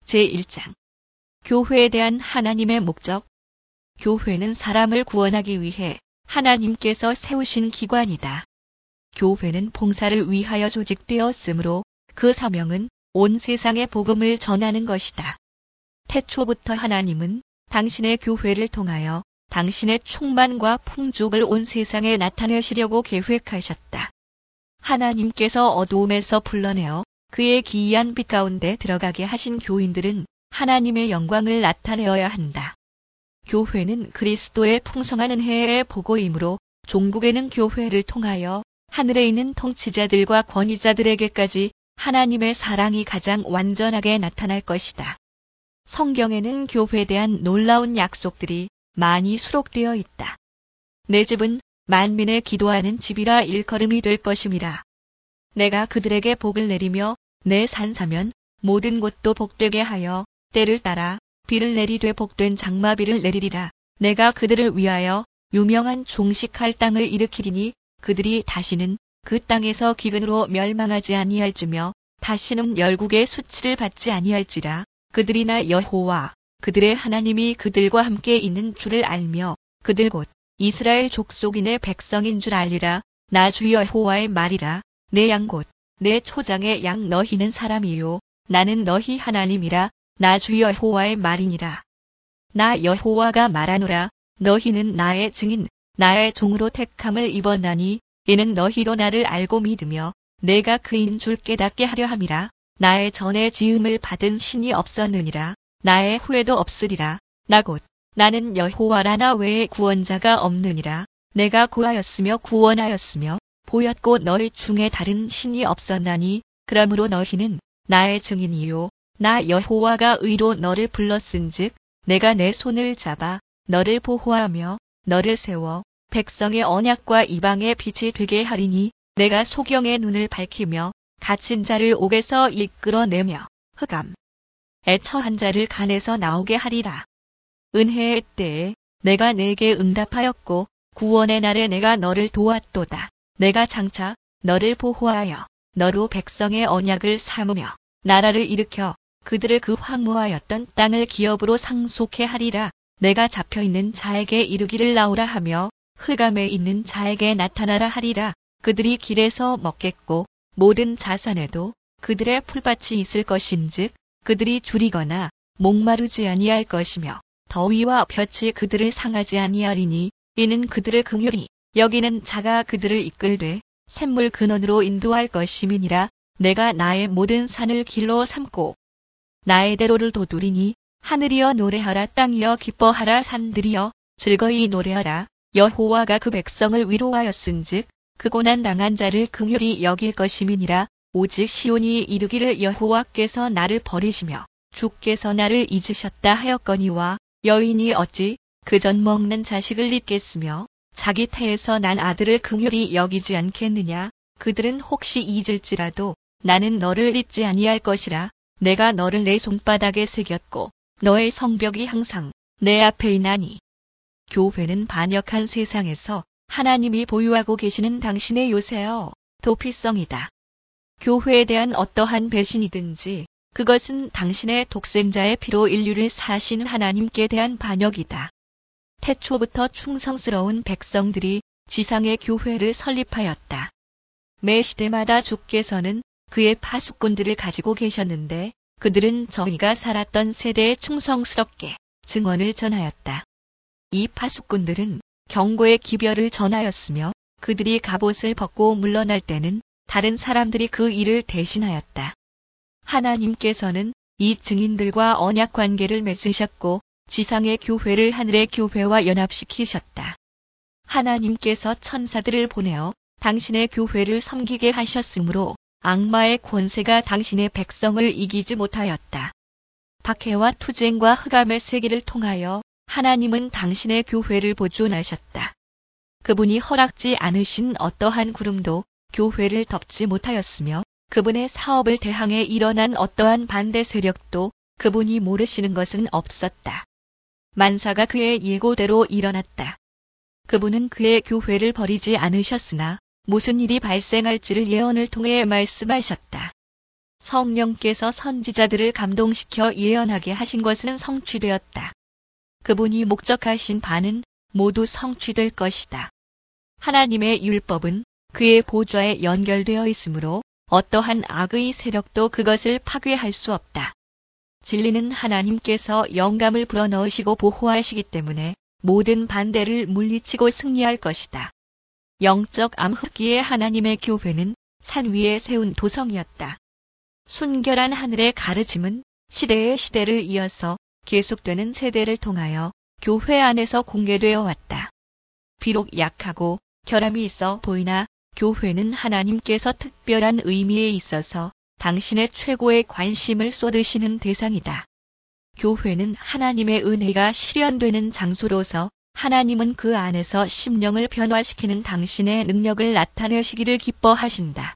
제1장. 교회에 대한 하나님의 목적. 교회는 사람을 구원하기 위해 하나님께서 세우신 기관이다. 교회는 봉사를 위하여 조직되었으므로 그 사명은 온 세상에 복음을 전하는 것이다. 태초부터 하나님은 당신의 교회를 통하여 당신의 충만과 풍족을 온 세상에 나타내시려고 계획하셨다. 하나님께서 어두움에서 불러내어 그의 기이한 빛 가운데 들어가게 하신 교인들은 하나님의 영광을 나타내어야 한다. 교회는 그리스도의 풍성한 은혜의 보고이므로 종국에는 교회를 통하여 하늘에 있는 통치자들과 권위자들에게까지 하나님의 사랑이 가장 완전하게 나타날 것이다. 성경에는 교회에 대한 놀라운 약속들이 많이 수록되어 있다. 내 집은 만민의 기도하는 집이라 일컬음이 될 것임이라. 내가 그들에게 복을 내리며 내 산사면 모든 곳도 복되게 하여 때를 따라 비를 내리되 복된 장마비를 내리리라. 내가 그들을 위하여 유명한 종식할 땅을 일으키리니 그들이 다시는 그 땅에서 기근으로 멸망하지 아니할지며 다시는 열국의 수치를 받지 아니할지라. 그들이 나 여호와 그들의 하나님이 그들과 함께 있는 줄을 알며 그들 곧 이스라엘 족속인의 백성인 줄 알리라. 나 주 여호와의 말이라. 내 양 곧 내 초장의 양 너희는 사람이요 나는 너희 하나님이라. 나 주 여호와의 말이니라. 나 여호와가 말하노라. 너희는 나의 증인 나의 종으로 택함을 입었나니 이는 너희로 나를 알고 믿으며 내가 그인 줄 깨닫게 하려 함이라. 나의 전에 지음을 받은 신이 없었느니라. 나의 후에도 없으리라. 나 곧 나는 여호와라. 나 외에 구원자가 없느니라. 내가 고하였으며 구원하였으며 보였고 너희 중에 다른 신이 없었나니 그러므로 너희는 나의 증인이요 나 여호와가 의로 너를 불렀은즉 내가 내 손을 잡아 너를 보호하며 너를 세워 백성의 언약과 이방의 빛이 되게 하리니 내가 소경의 눈을 밝히며 갇힌 자를 옥에서 이끌어내며 흑암에 처한 자를 간에서 나오게 하리라. 은혜의 때에 내가 내게 응답하였고 구원의 날에 내가 너를 도왔도다. 내가 장차 너를 보호하여 너로 백성의 언약을 삼으며 나라를 일으켜 그들을 그 황무하였던 땅을 기업으로 상속해 하리라. 내가 잡혀있는 자에게 이르기를 나오라 하며 흑암에 있는 자에게 나타나라 하리라. 그들이 길에서 먹겠고 모든 자산에도 그들의 풀밭이 있을 것인즉 그들이 줄이거나 목마르지 아니할 것이며 더위와 볕이 그들을 상하지 아니하리니 이는 그들을 긍휼히 여기는 자가 그들을 이끌되 샘물 근원으로 인도할 것임이니라. 내가 나의 모든 산을 길로 삼고 나의 대로를 돋우리니 하늘이여 노래하라. 땅이여 기뻐하라. 산들이여 즐거이 노래하라. 여호와가 그 백성을 위로하였은즉 그 고난 당한 자를 긍휼히 여길 것임이니라. 오직 시온이 이르기를 여호와께서 나를 버리시며 주께서 나를 잊으셨다 하였거니와 여인이 어찌 그전 먹는 자식을 잊겠으며 자기 태에서 난 아들을 긍휼히 여기지 않겠느냐. 그들은 혹시 잊을지라도 나는 너를 잊지 아니할 것이라. 내가 너를 내 손바닥에 새겼고 너의 성벽이 항상 내 앞에 있나니. 교회는 반역한 세상에서 하나님이 보유하고 계시는 당신의 요새여 도피성이다. 교회에 대한 어떠한 배신이든지 그것은 당신의 독생자의 피로 인류를 사신 하나님께 대한 반역이다. 태초부터 충성스러운 백성들이 지상의 교회를 설립하였다. 매 시대마다 주께서는 그의 파수꾼들을 가지고 계셨는데 그들은 저희가 살았던 세대에 충성스럽게 증언을 전하였다. 이 파수꾼들은 경고의 기별을 전하였으며 그들이 갑옷을 벗고 물러날 때는 다른 사람들이 그 일을 대신하였다. 하나님께서는 이 증인들과 언약 관계를 맺으셨고 지상의 교회를 하늘의 교회와 연합시키셨다. 하나님께서 천사들을 보내어 당신의 교회를 섬기게 하셨으므로 악마의 권세가 당신의 백성을 이기지 못하였다. 박해와 투쟁과 흑암의 세기를 통하여 하나님은 당신의 교회를 보존하셨다. 그분이 허락지 않으신 어떠한 구름도 교회를 덮지 못하였으며 그분의 사업을 대항해 일어난 어떠한 반대 세력도 그분이 모르시는 것은 없었다. 만사가 그의 예고대로 일어났다. 그분은 그의 교회를 버리지 않으셨으나 무슨 일이 발생할지를 예언을 통해 말씀하셨다. 성령께서 선지자들을 감동시켜 예언하게 하신 것은 성취되었다. 그분이 목적하신 바는 모두 성취될 것이다. 하나님의 율법은 그의 보좌에 연결되어 있으므로 어떠한 악의 세력도 그것을 파괴할 수 없다. 진리는 하나님께서 영감을 불어넣으시고 보호하시기 때문에 모든 반대를 물리치고 승리할 것이다. 영적 암흑기의 하나님의 교회는 산 위에 세운 도성이었다. 순결한 하늘의 가르침은 시대의 시대를 이어서 계속되는 세대를 통하여 교회 안에서 공개되어 왔다. 비록 약하고 결함이 있어 보이나 교회는 하나님께서 특별한 의미에 있어서 당신의 최고의 관심을 쏟으시는 대상이다. 교회는 하나님의 은혜가 실현되는 장소로서 하나님은 그 안에서 심령을 변화시키는 당신의 능력을 나타내시기를 기뻐하신다.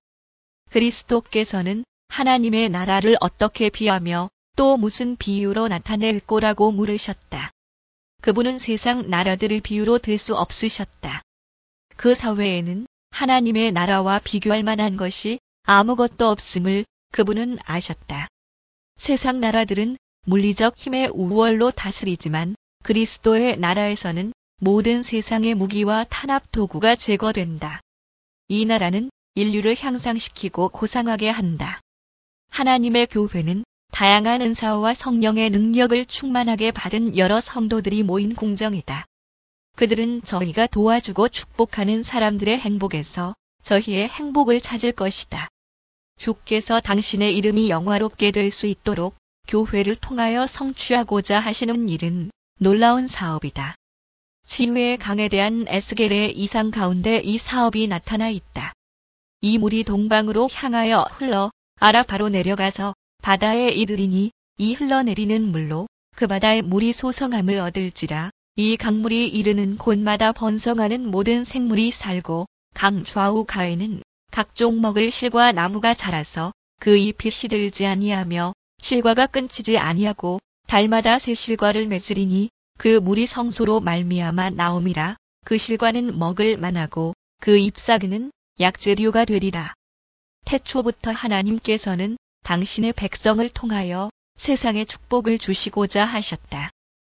그리스도께서는 하나님의 나라를 어떻게 비하며 또 무슨 비유로 나타낼 거라고 물으셨다. 그분은 세상 나라들을 비유로 들 수 없으셨다. 그 사회에는 하나님의 나라와 비교할 만한 것이 아무것도 없음을 그분은 아셨다. 세상 나라들은 물리적 힘의 우월로 다스리지만 그리스도의 나라에서는 모든 세상의 무기와 탄압 도구가 제거된다. 이 나라는 인류를 향상시키고 고상하게 한다. 하나님의 교회는 다양한 은사와 성령의 능력을 충만하게 받은 여러 성도들이 모인 궁정이다. 그들은 저희가 도와주고 축복하는 사람들의 행복에서 저희의 행복을 찾을 것이다. 주께서 당신의 이름이 영화롭게 될 수 있도록 교회를 통하여 성취하고자 하시는 일은 놀라운 사업이다. 진외의 강에 대한 에스겔의 이상 가운데 이 사업이 나타나 있다. 이 물이 동방으로 향하여 흘러 아라바로 내려가서 바다에 이르리니 이 흘러내리는 물로 그 바다의 물이 소성함을 얻을지라. 이 강물이 이르는 곳마다 번성하는 모든 생물이 살고 강 좌우가에는 각종 먹을 실과 나무가 자라서 그 잎이 시들지 아니하며 실과가 끊치지 아니하고 달마다 새 실과를 맺으리니 그 물이 성소로 말미암아 나옴이라. 그 실과는 먹을 만하고 그 잎사귀는 약재료가 되리라. 태초부터 하나님께서는 당신의 백성을 통하여 세상에 축복을 주시고자 하셨다.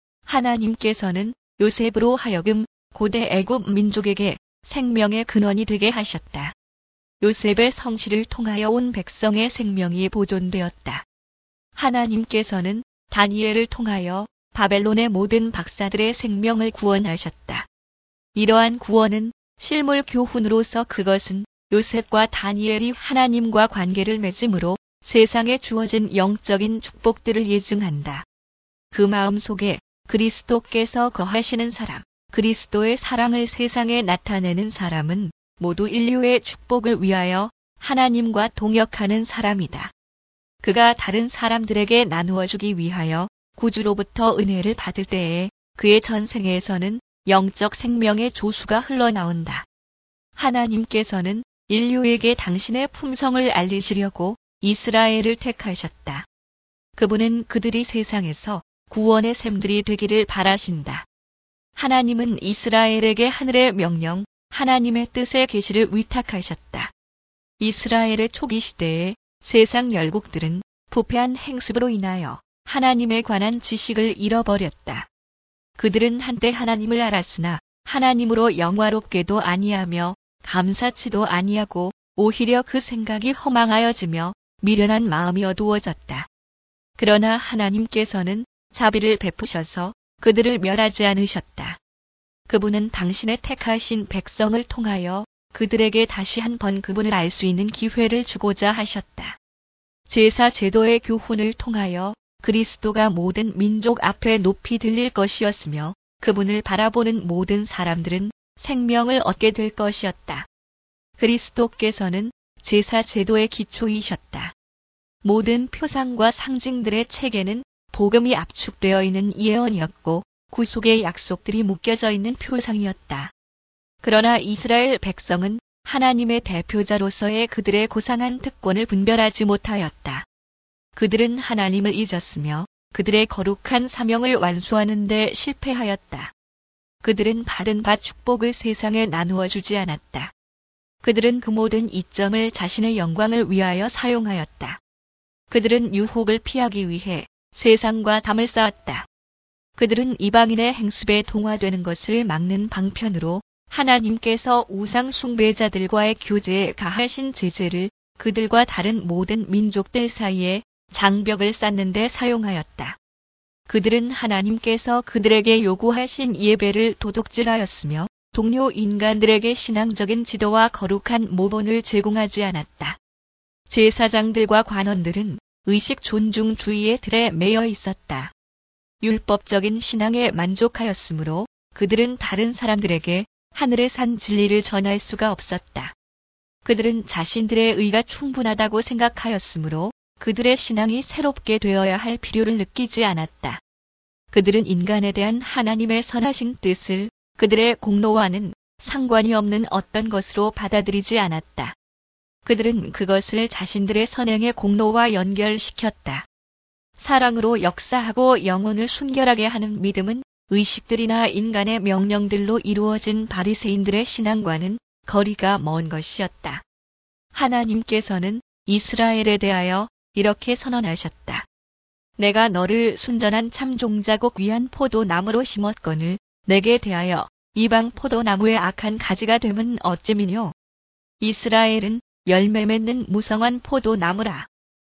하나님께서는 요셉으로 하여금 고대 애굽 민족에게 생명의 근원이 되게 하셨다. 요셉의 성실을 통하여 온 백성의 생명이 보존되었다. 하나님께서는 다니엘을 통하여 바벨론의 모든 박사들의 생명을 구원하셨다. 이러한 구원은 실물 교훈으로서 그것은 요셉과 다니엘이 하나님과 관계를 맺음으로 세상에 주어진 영적인 축복들을 예증한다. 그 마음 속에 그리스도께서 거하시는 사람, 그리스도의 사랑을 세상에 나타내는 사람은 모두 인류의 축복을 위하여 하나님과 동역하는 사람이다. 그가 다른 사람들에게 나누어 주기 위하여 구주로부터 은혜를 받을 때에 그의 전생에서는 영적 생명의 조수가 흘러나온다. 하나님께서는 인류에게 당신의 품성을 알리시려고 이스라엘을 택하셨다. 그분은 그들이 세상에서 구원의 샘들이 되기를 바라신다. 하나님은 이스라엘에게 하늘의 명령, 하나님의 뜻의 계시를 위탁하셨다. 이스라엘의 초기 시대에 세상 열국들은 부패한 행습으로 인하여 하나님에 관한 지식을 잃어버렸다. 그들은 한때 하나님을 알았으나 하나님으로 영화롭게도 아니하며 감사치도 아니하고 오히려 그 생각이 허망하여지며 미련한 마음이 어두워졌다. 그러나 하나님께서는 자비를 베푸셔서 그들을 멸하지 않으셨다. 그분은 당신의 택하신 백성을 통하여 그들에게 다시 한번 그분을 알 수 있는 기회를 주고자 하셨다. 제사 제도의 교훈을 통하여 그리스도가 모든 민족 앞에 높이 들릴 것이었으며 그분을 바라보는 모든 사람들은 생명을 얻게 될 것이었다. 그리스도께서는 제사 제도의 기초이셨다. 모든 표상과 상징들의 체계는 복음이 압축되어 있는 예언이었고 구속의 약속들이 묶여져 있는 표상이었다. 그러나 이스라엘 백성은 하나님의 대표자로서의 그들의 고상한 특권을 분별하지 못하였다. 그들은 하나님을 잊었으며 그들의 거룩한 사명을 완수하는 데 실패하였다. 그들은 받은 바 축복을 세상에 나누어 주지 않았다. 그들은 그 모든 이점을 자신의 영광을 위하여 사용하였다. 그들은 유혹을 피하기 위해 세상과 담을 쌓았다. 그들은 이방인의 행습에 동화되는 것을 막는 방편으로 하나님께서 우상 숭배자들과의 교제에 가하신 제재를 그들과 다른 모든 민족들 사이에 장벽을 쌓는 데 사용하였다. 그들은 하나님께서 그들에게 요구하신 예배를 도둑질하였으며 동료 인간들에게 신앙적인 지도와 거룩한 모본을 제공하지 않았다. 제사장들과 관원들은 의식 존중주의의 틀에 매여 있었다. 율법적인 신앙에 만족하였으므로 그들은 다른 사람들에게 하늘에 산 진리를 전할 수가 없었다. 그들은 자신들의 의가 충분하다고 생각하였으므로 그들의 신앙이 새롭게 되어야 할 필요를 느끼지 않았다. 그들은 인간에 대한 하나님의 선하신 뜻을 그들의 공로와는 상관이 없는 어떤 것으로 받아들이지 않았다. 그들은 그것을 자신들의 선행의 공로와 연결시켰다. 사랑으로 역사하고 영혼을 순결하게 하는 믿음은 의식들이나 인간의 명령들로 이루어진 바리새인들의 신앙과는 거리가 먼 것이었다. 하나님께서는 이스라엘에 대하여 이렇게 선언하셨다. 내가 너를 순전한 참 종자곡 위한 포도나무로 심었거늘 내게 대하여 이방 포도나무의 악한 가지가 됨은 어찌미뇨. 이스라엘은 열매 맺는 무성한 포도나무라.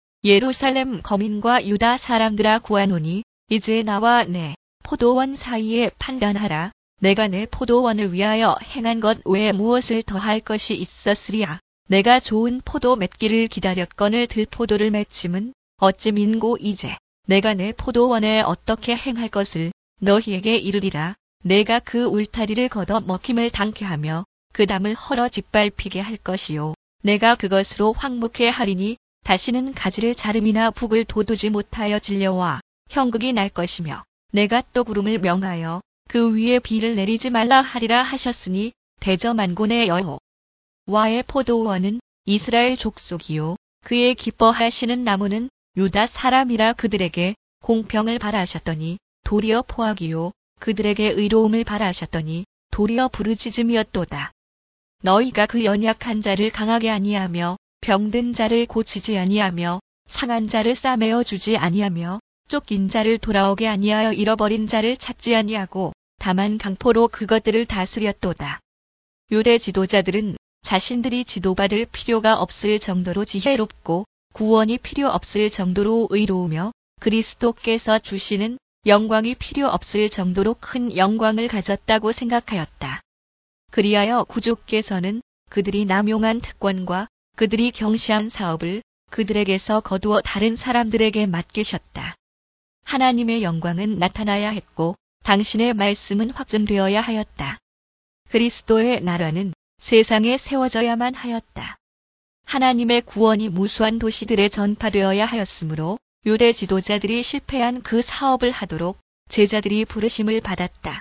예루살렘 거민과 유다 사람들아 구하노니 이제 나와 내 포도원 사이에 판단하라. 내가 내 포도원을 위하여 행한 것 외에 무엇을 더할 것이 있었으랴. 내가 좋은 포도 맺기를 기다렸거늘 들포도를 맺힘은 어찌 민고 이제 내가 내 포도원에 어떻게 행할 것을 너희에게 이르리라. 내가 그 울타리를 걷어 먹힘을 당케 하며 그 담을 헐어 짓밟히게 할 것이요. 내가 그것으로 황무케 하리니 다시는 가지를 자름이나 북을 돋우지 못하여 질려와 형극이 날 것이며 내가 또 구름을 명하여 그 위에 비를 내리지 말라 하리라 하셨으니 대저만군의 여호와의 포도원은 이스라엘 족속이요 그의 기뻐하시는 나무는 유다 사람이라. 그들에게 공평을 바라셨더니 도리어 포악이요 그들에게 의로움을 바라셨더니 도리어 부르짖음이었도다. 너희가 그 연약한 자를 강하게 아니하며 병든 자를 고치지 아니하며 상한 자를 싸매어 주지 아니하며 쫓긴 자를 돌아오게 아니하여 잃어버린 자를 찾지 아니하고 다만 강포로 그것들을 다스렸도다. 유대 지도자들은 자신들이 지도받을 필요가 없을 정도로 지혜롭고 구원이 필요 없을 정도로 의로우며 그리스도께서 주시는 영광이 필요 없을 정도로 큰 영광을 가졌다고 생각하였다. 그리하여 구주께서는 그들이 남용한 특권과 그들이 경시한 사업을 그들에게서 거두어 다른 사람들에게 맡기셨다. 하나님의 영광은 나타나야 했고 당신의 말씀은 확증되어야 하였다. 그리스도의 나라는 세상에 세워져야만 하였다. 하나님의 구원이 무수한 도시들에 전파되어야 하였으므로 유대 지도자들이 실패한 그 사업을 하도록 제자들이 부르심을 받았다.